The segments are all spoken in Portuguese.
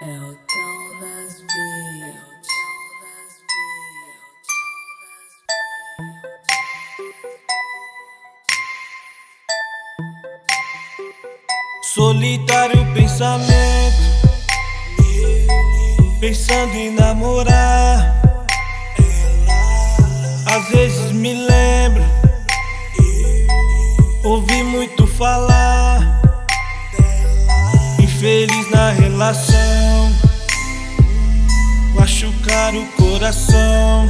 Elton nas beats. Solitário pensamento, pensando em namorar. Às vezes me lembro, ouvi muito falar. Infeliz na relação, machucar o coração.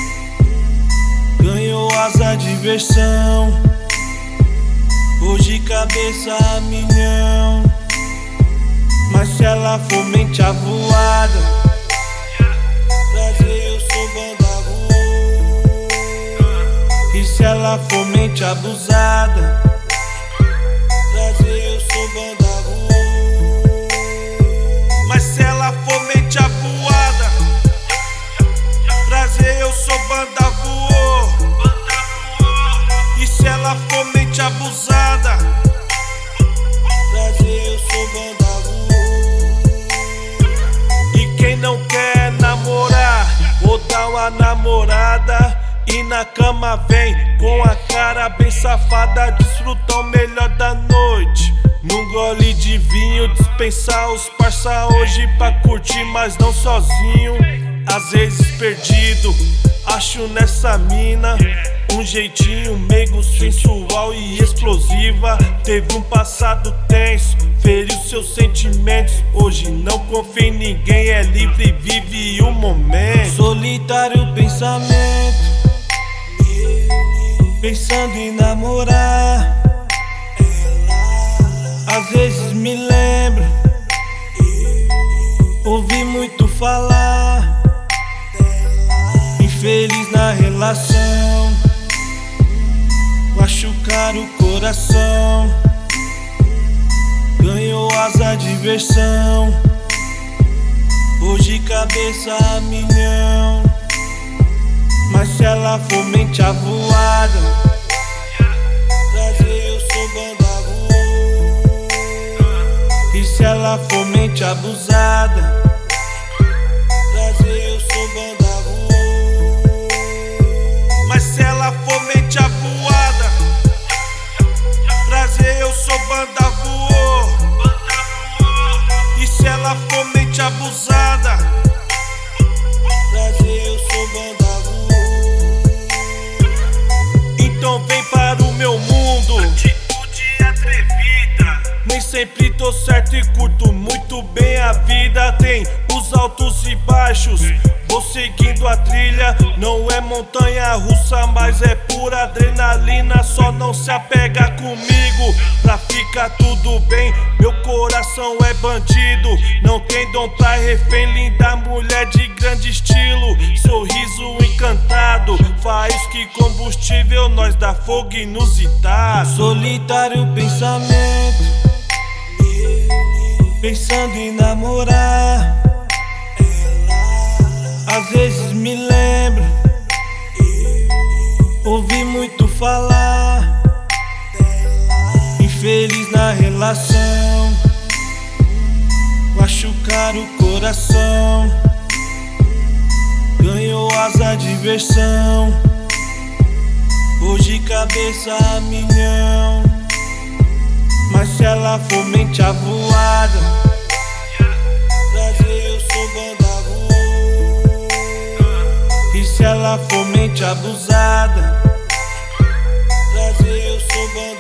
Ganhou asa diversão, hoje cabeça a milhão. Mas se ela for mente avoada, prazer, eu sou banda voou. E se ela for mente abusada, prazer, eu sou banda voou. Mas se ela for mente avoada, prazer, eu sou banda voou. E se ela for mente abusada, prazer, eu sou banda voou. E quem não quer namorar ou dar uma namorada, e na cama vem com a cara bem safada, desfrutar o melhor da noite num gole de vinho, dispensar os parça hoje pra curtir, mas não sozinho. Às vezes perdido, acho nessa mina um jeitinho meigo, sensual e explosiva. Teve um passado tenso, feriu seus sentimentos. Hoje não confia em ninguém, é livre e vive o momento. Solitário pensamento, pensando em namorar. Às vezes me lembro, ouvi muito falar. Infeliz na relação, machucar o coração. Ganhou asa diversão, hoje cabeça a milhão. Mas se ela for mente avoada, prazer, eu sou banda voou. E se ela for mente abusada, prazer, eu sou banda voou. Mas se ela for mente avoada, prazer, eu sou banda voou. E se ela for mente abusada, prazer, eu sou banda voou. Então vem para o meu mundo, atitude atrevida. Nem sempre tô certo e curto muito bem a vida. Tem os altos e baixos, vou seguindo a trilha. Não é montanha russa, mas é pura adrenalina. Só não se apega comigo, pra ficar tudo bem. Meu coração é bandido, não tem dom pra refém. Linda mulher de grande estilo, sorriso encantado, faísca e combustível, nós dá fogo inusitado. Solitário pensamento, pensando em namorar. Às vezes me lembro, ouvi muito falar. Infeliz na relação, machucar o coração. Ganhou asa diversão, hoje cabeça a milhão. Mas se ela for mente avoada, prazer, eu sou banda voou. E se ela for mente abusada, prazer, eu sou banda